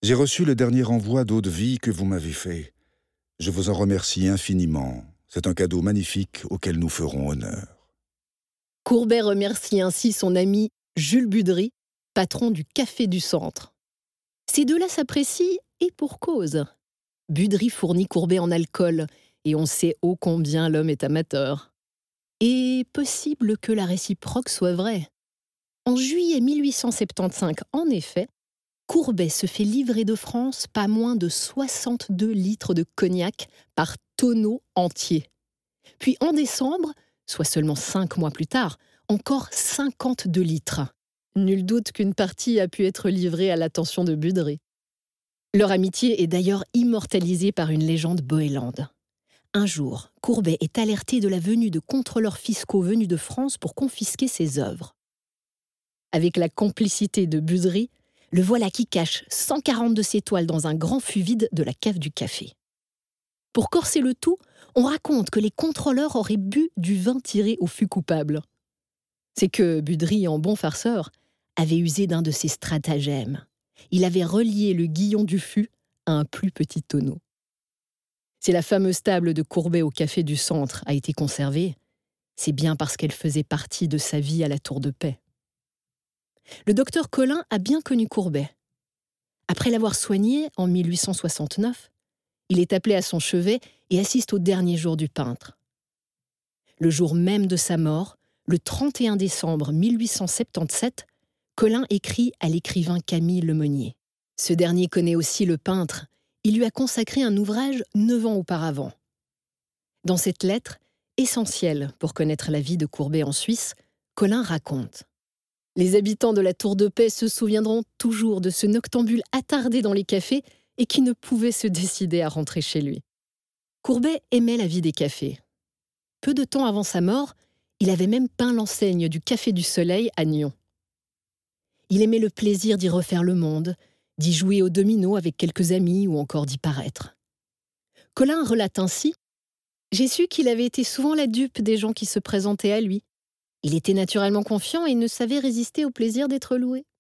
J'ai reçu le dernier envoi d'eau-de-vie que vous m'avez fait. Je vous en remercie infiniment. C'est un cadeau magnifique auquel nous ferons honneur. Courbet remercie ainsi son ami Jules Budry, patron du Café du Centre. Ces deux-là s'apprécient et pour cause. Budry fournit Courbet en alcool et on sait ô combien l'homme est amateur. Et possible que la réciproque soit vraie. En juillet 1875, en effet, Courbet se fait livrer de France pas moins de 62 litres de cognac par tonneau entier. Puis en décembre, soit seulement 5 mois plus tard, encore 52 litres. Nul doute qu'une partie a pu être livrée à l'attention de Budry. Leur amitié est d'ailleurs immortalisée par une légende boélande. Un jour, Courbet est alerté de la venue de contrôleurs fiscaux venus de France pour confisquer ses œuvres. Avec la complicité de Budry, le voilà qui cache 140 de ses toiles dans un grand fût vide de la cave du café. Pour corser le tout, on raconte que les contrôleurs auraient bu du vin tiré au fût coupable. C'est que Budry, en bon farceur, avait usé d'un de ses stratagèmes. Il avait relié le guillon du fût à un plus petit tonneau. Si la fameuse table de Courbet au Café du Centre a été conservée, c'est bien parce qu'elle faisait partie de sa vie à la Tour de Paix. Le docteur Colin a bien connu Courbet. Après l'avoir soigné en 1869, il est appelé à son chevet et assiste au dernier jour du peintre. Le jour même de sa mort, le 31 décembre 1877, Colin écrit à l'écrivain Camille Lemonnier. Ce dernier connaît aussi le peintre. Il lui a consacré un ouvrage 9 ans auparavant. Dans cette lettre, essentielle pour connaître la vie de Courbet en Suisse, Colin raconte: les habitants de la Tour de Paix se souviendront toujours de ce noctambule attardé dans les cafés et qui ne pouvait se décider à rentrer chez lui. Courbet aimait la vie des cafés. Peu de temps avant sa mort, il avait même peint l'enseigne du Café du Soleil à Nyon. Il aimait le plaisir d'y refaire le monde, d'y jouer au domino avec quelques amis ou encore d'y paraître. Colin relate ainsi: j'ai su qu'il avait été souvent la dupe des gens qui se présentaient à lui. Il était naturellement confiant et ne savait résister au plaisir d'être loué.